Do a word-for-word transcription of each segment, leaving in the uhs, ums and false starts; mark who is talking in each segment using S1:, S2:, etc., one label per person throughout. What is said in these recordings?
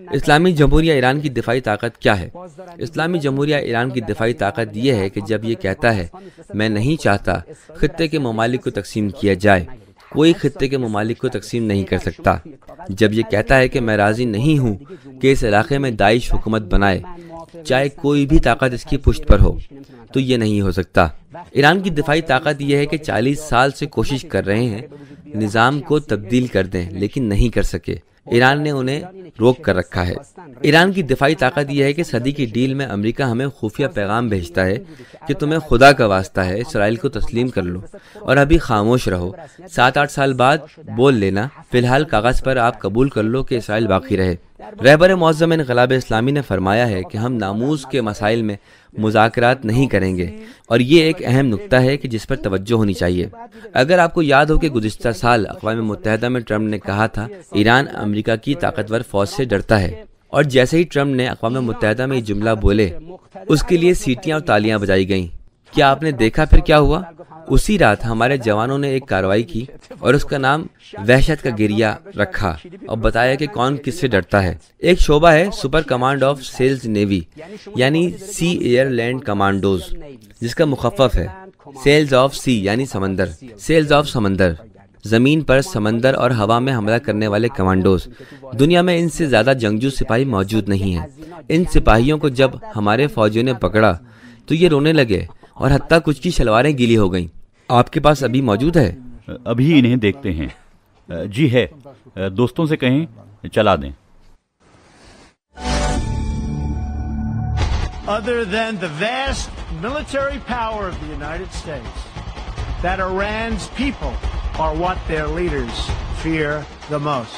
S1: اسلامی جمہوریہ ایران کی دفاعی طاقت کیا ہے؟ اسلامی جمہوریہ ایران کی دفاعی طاقت یہ ہے کہ جب یہ کہتا ہے میں نہیں چاہتا خطے کے ممالک کو تقسیم کیا جائے، کوئی خطے کے ممالک کو تقسیم نہیں کر سکتا۔ جب یہ کہتا ہے کہ میں راضی نہیں ہوں کہ اس علاقے میں داعش حکومت بنائے، چاہے کوئی بھی طاقت اس کی پشت پر ہو، تو یہ نہیں ہو سکتا۔ ایران کی دفاعی طاقت یہ ہے کہ چالیس سال سے کوشش کر رہے ہیں نظام کو تبدیل کر دیں، لیکن نہیں کر سکے۔ ایران نے انہیں روک کر رکھا ہے۔ ایران کی دفاعی طاقت یہ ہے کہ صدی کی ڈیل میں امریکہ ہمیں خفیہ پیغام بھیجتا ہے کہ تمہیں خدا کا واسطہ ہے اسرائیل کو تسلیم کر لو اور ابھی خاموش رہو، سات آٹھ سال بعد بول لینا، فی الحال کاغذ پر آپ قبول کر لو کہ اسرائیل باقی رہے۔ رہبر معظم انقلاب اسلامی نے فرمایا ہے کہ ہم ناموس کے مسائل میں مذاکرات نہیں کریں گے، اور یہ ایک اہم نکتہ ہے کہ جس پر توجہ ہونی چاہیے۔ اگر آپ کو یاد ہو کہ گزشتہ سال اقوام متحدہ میں ٹرمپ نے کہا تھا ایران امریکہ کی طاقتور فوج سے ڈرتا ہے، اور جیسے ہی ٹرمپ نے اقوام متحدہ میں یہ جملہ بولے اس کے لیے سیٹیاں اور تالیاں بجائی گئیں۔ کیا آپ نے دیکھا پھر کیا ہوا؟ اسی رات ہمارے جوانوں نے ایک کارروائی کی اور اس کا نام وحشت کا گریہ رکھا اور بتایا کہ کون کس سے ڈرتا ہے۔ ایک شعبہ ہے super command of SEALs navy, یعنی سی ایئر لینڈ کمانڈوز، جس کا مخفف ہے سیلز آف سی یعنی سمندر، سیلز آف سمندر، زمین پر، سمندر اور ہوا میں حملہ کرنے والے کمانڈوز۔ دنیا میں ان سے زیادہ جنگجو سپاہی موجود نہیں ہیں۔ ان سپاہیوں کو جب ہمارے فوجیوں نے پکڑا تو یہ رونے لگے اور حتیٰ کچھ کی شلواریں گیلی ہو گئیں۔ آپ کے پاس ابھی موجود ہے؟
S2: ابھی انہیں دیکھتے ہیں۔ جی ہے، دوستوں سے کہیں چلا دیں۔
S3: Other than the vast military power of the United States, that Iran's people are what their leaders fear the most.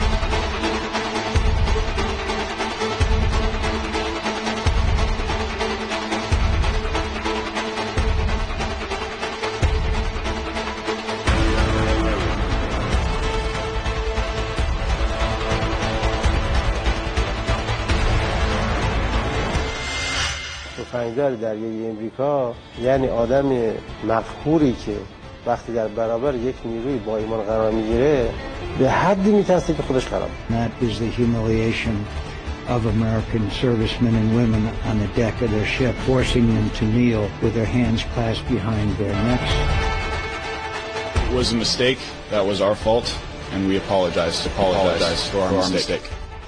S4: تفنگدار دریایی امریکا یعنی آدم مقهوری که وقتی در برابر یک نیروی با ایمان قرار میگیره به حدی میترسه که خودش خراب.
S5: That is the humiliation of American servicemen and women on the deck of their ship, forcing them to kneel with their hands clasped behind their necks.
S6: It was a mistake. That was our fault, and we apologize. Apologize for our mistake.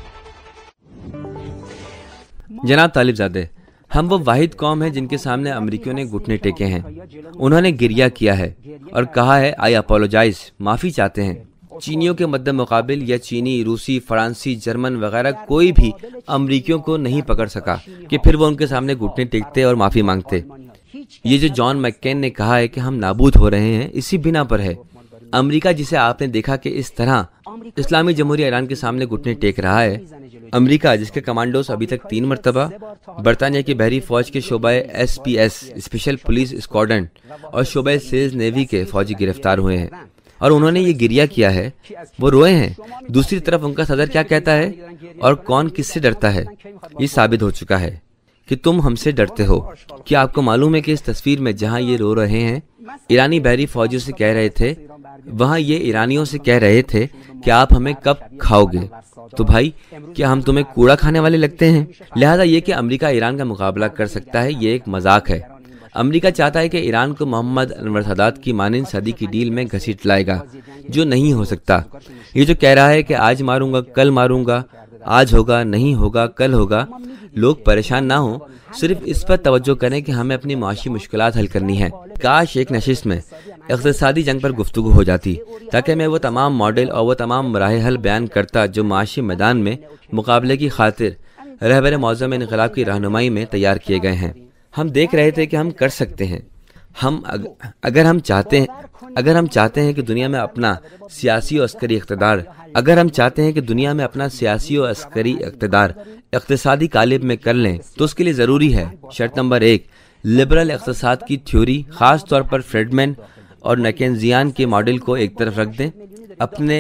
S1: جناب طالب زادے، ہم وہ واحد قوم ہیں جن کے سامنے امریکیوں نے گھٹنے ٹیکے ہیں۔ انہوں نے گریہ کیا ہے اور کہا ہے آئی اپولوجائز، معافی چاہتے ہیں۔ چینیوں کے مد مقابل یا چینی، روسی، فرانسی، جرمن وغیرہ کوئی بھی امریکیوں کو نہیں پکڑ سکا کہ پھر وہ ان کے سامنے گھٹنے ٹیکتے اور معافی مانگتے۔ یہ جو جان میک کین نے کہا ہے کہ ہم نابود ہو رہے ہیں، اسی بنا پر ہے۔ امریکہ جسے آپ نے دیکھا کہ اس طرح اسلامی جمہوریہ ایران کے سامنے گھٹنے ٹیک رہا ہے، امریکہ جس کے کمانڈوز ابھی تک تین مرتبہ برطانیہ کی بحری فوج کے شعبہ S P S special police squadron اور شعبہ سیلز نیوی کے فوجی گرفتار ہوئے ہیں اور انہوں نے یہ گریہ کیا ہے، وہ روئے ہیں۔ دوسری طرف ان کا صدر کیا کہتا ہے اور کون کس سے ڈرتا ہے، یہ ثابت ہو چکا ہے کہ تم ہم سے ڈرتے ہو۔ کیا آپ کو معلوم ہے کہ اس تصویر میں جہاں یہ رو رہے ہیں ایرانی بحری فوجیوں سے کہہ رہے تھے، وہاں یہ ایرانیوں سے کہہ رہے تھے کہ آپ ہمیں کب کھاؤ گے؟ تو بھائی کیا ہم تمہیں کوڑا کھانے والے لگتے ہیں؟ لہذا یہ کہ امریکہ ایران کا مقابلہ کر سکتا ہے یہ ایک مذاق ہے۔ امریکہ چاہتا ہے کہ ایران کو محمد انور سادات کی مانند صدی کی ڈیل میں گھسیٹ لائے گا، جو نہیں ہو سکتا۔ یہ جو کہہ رہا ہے کہ آج ماروں گا کل ماروں گا، آج ہوگا نہیں ہوگا کل ہوگا، لوگ پریشان نہ ہوں، صرف اس پر توجہ کریں کہ ہمیں اپنی معاشی مشکلات حل کرنی ہے۔ کاش ایک نشست میں اقتصادی جنگ پر گفتگو ہو جاتی تاکہ میں وہ تمام ماڈل اور وہ تمام مراحل حل بیان کرتا جو معاشی میدان میں مقابلے کی خاطر رہبر معظم انقلاب کی رہنمائی میں تیار کیے گئے ہیں۔ ہم دیکھ رہے تھے کہ ہم کر سکتے ہیں۔ ہم اگر ہم چاہتے ہیں اگر ہم چاہتے ہیں کہ دنیا میں اپنا سیاسی و عسکری اقتدار اگر ہم چاہتے ہیں کہ دنیا میں اپنا سیاسی و عسکری اقتدار اقتصادی قالب میں کر لیں تو اس کے لیے ضروری ہے، شرط نمبر ایک، لبرل اقتصاد کی تھیوری، خاص طور پر فریڈمن اور نکینزیان کے ماڈل کو ایک طرف رکھ دیں، اپنے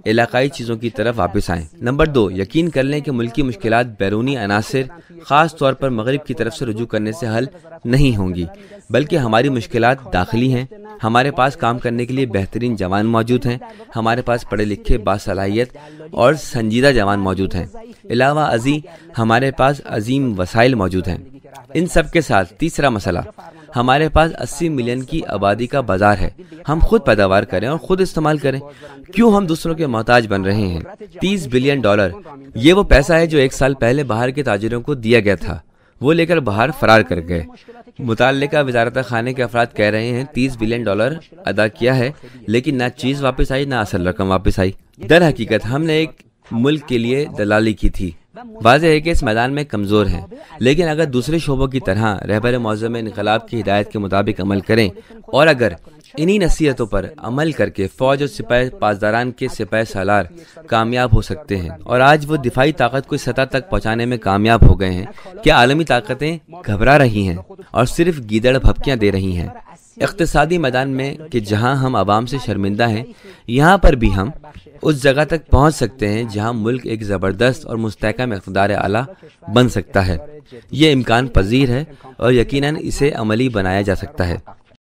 S1: علاقائی چیزوں کی طرف واپس آئیں۔ نمبر دو، یقین کر لیں کہ ملکی مشکلات بیرونی عناصر خاص طور پر مغرب کی طرف سے رجوع کرنے سے حل نہیں ہوں گی، بلکہ ہماری مشکلات داخلی ہیں۔ ہمارے پاس کام کرنے کے لیے بہترین جوان موجود ہیں، ہمارے پاس پڑھے لکھے باصلاحیت اور سنجیدہ جوان موجود ہیں، علاوہ ازیں ہمارے پاس عظیم وسائل موجود ہیں۔ ان سب کے ساتھ تیسرا مسئلہ، ہمارے پاس اسی ملین کی آبادی کا بازار ہے، ہم خود پیداوار کریں اور خود استعمال کریں، کیوں ہم دوسروں کے محتاج بن رہے ہیں؟ تیس بلین ڈالر، یہ وہ پیسہ ہے جو ایک سال پہلے باہر کے تاجروں کو دیا گیا تھا، وہ لے کر باہر فرار کر گئے۔ متعلقہ وزارت خانے کے افراد کہہ رہے ہیں تیس بلین ڈالر ادا کیا ہے، لیکن نہ چیز واپس آئی نہ اصل رقم واپس آئی۔ در حقیقت ہم نے ایک ملک کے لیے دلالی کی تھی۔ واضح ہے کہ اس میدان میں کمزور ہیں، لیکن اگر دوسرے شعبوں کی طرح رہبر معظم انقلاب کی ہدایت کے مطابق عمل کریں اور اگر انہی نصیحتوں پر عمل کر کے فوج اور سپاہ پاسداران کے سپاہ سالار کامیاب ہو سکتے ہیں، اور آج وہ دفاعی طاقت کو اس سطح تک پہنچانے میں کامیاب ہو گئے ہیں کہ عالمی طاقتیں گھبرا رہی ہیں اور صرف گیدڑ بھپکیاں دے رہی ہیں۔ اقتصادی میدان میں کہ جہاں ہم عوام سے شرمندہ ہیں، یہاں پر بھی ہم اس جگہ تک پہنچ سکتے ہیں جہاں ملک ایک زبردست اور مستحکم اقتدار اعلیٰ بن سکتا ہے۔ یہ امکان پذیر ہے اور یقیناً اسے عملی بنایا جا سکتا ہے۔